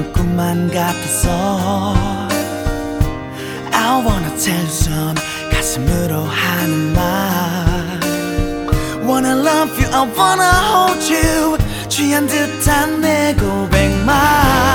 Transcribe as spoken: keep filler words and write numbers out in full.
넌 꿈만 같았어. I wanna tell you some 가슴으로 하는 말. Wanna love you, I wanna hold you. 취한 듯한 내 고백만